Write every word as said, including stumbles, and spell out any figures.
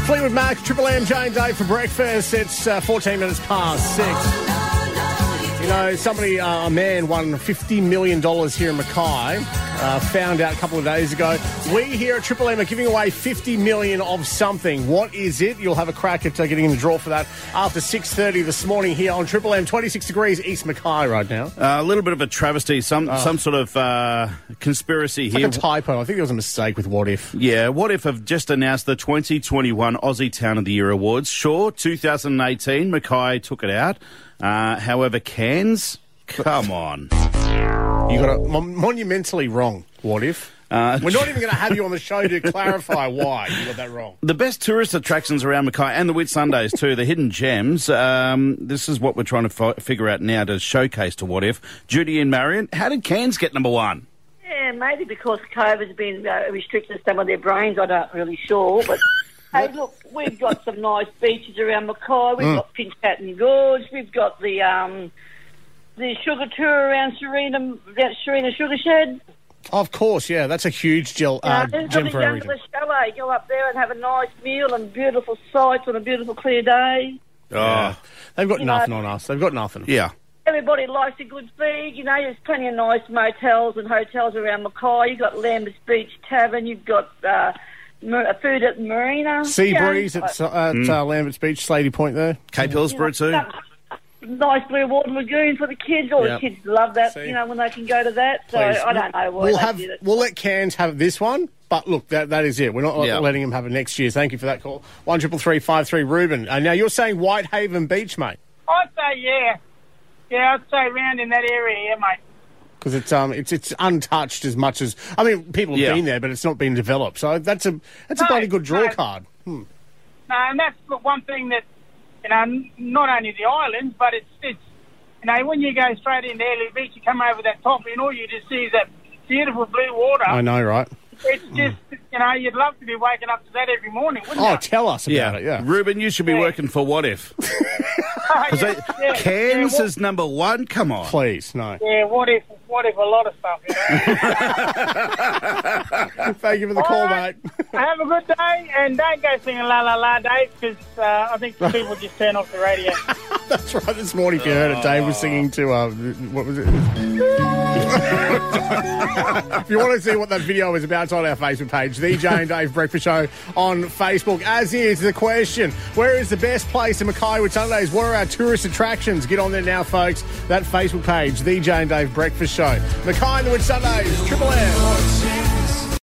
Fleetwood Mac, Triple M, Jane Day for breakfast. It's uh, fourteen minutes past six. You know, somebody, uh, a man won fifty million dollars here in Mackay. Uh, found out a couple of days ago. We here at Triple M are giving away fifty million dollars of something. What is it? You'll have a crack at uh, getting in the draw for that after six thirty this morning here on Triple M. twenty-six degrees East Mackay right now. Uh, a little bit of a travesty, some oh. some sort of uh, conspiracy it's here. Like a typo. I think there was a mistake with What If. Yeah, What If have just announced the twenty twenty-one Aussie Town of the Year Awards. Sure, two thousand eighteen, Mackay took it out. Uh, however, Cairns, come on. You got it mon- monumentally wrong, What If. Uh, We're not even going to have you on the show to clarify why you got that wrong. The best tourist attractions around Mackay, and the Whitsundays too, the hidden gems. Um, this is what we're trying to f- figure out now to showcase to What If. Judy and Marion, how did Cairns get number one? Yeah, maybe because COVID's been uh, restricted some of their brains, I'm not really sure, but... Hey, look, we've got some nice beaches around Mackay. We've mm. got Pinchbatten Gorge. We've got the um, the sugar tour around Serena, Serena Sugar Shed. Of course, yeah. That's a huge gel, uh, yeah, gem for everything. Chalet. Go up there and have a nice meal and beautiful sights on a beautiful clear day. Oh, yeah. They've got you nothing know, on us. They've got nothing. Yeah. Everybody likes a good feed. You know, there's plenty of nice motels and hotels around Mackay. You've got Lambert's Beach Tavern. You've got... Uh, food at Marina. Sea Breeze yeah. at, at mm. uh, Lambert's Beach, Slady Point there. Cape Hillsborough too. Nice blue water lagoon for the kids. All yep. the kids love that, See. you know, when they can go to that. So Please. I don't know why we'll they have, did it. We'll let Cairns have this one, but look, that that is it. We're not yep. letting them have it next year. Thank you for that call. One triple three five three Ruben. Uh, now you're saying Whitehaven Beach, mate? I'd say yeah. Yeah, I'd say round in that area, yeah, mate. Because it's um it's it's untouched as much as I mean people have yeah. been there, but it's not been developed. So that's a that's no, a bloody good draw no. card. Hmm. No, and that's the one thing that you know, not only the islands, but it's it's you know when you go straight into Airlie Beach, you come over that top, and all you just see is that beautiful blue water. I know, right? It's just, you know, you'd love to be waking up to that every morning, wouldn't oh, you? Oh, tell us about yeah. it, yeah. Ruben, you should be yeah. working for What If. Because yeah, yeah, Cairns yeah, is number one? Come on. Please, no. Yeah, what if, what if a lot of stuff, you know? Thank you for the All call, right. mate. Have a good day, and don't go singing La La La, Dave, because uh, I think people just turn off the radio. That's right, this morning, if you heard it, Dave was singing to, uh, what was it? If you want to see what that video is about, it's on our Facebook page, The Jay and Dave Breakfast Show on Facebook. As is the question, where is the best place in Mackay with Sundays? What are our tourist attractions? Get on there now, folks. That Facebook page, The Jay and Dave Breakfast Show. Mackay and the Whitsundays, Triple M.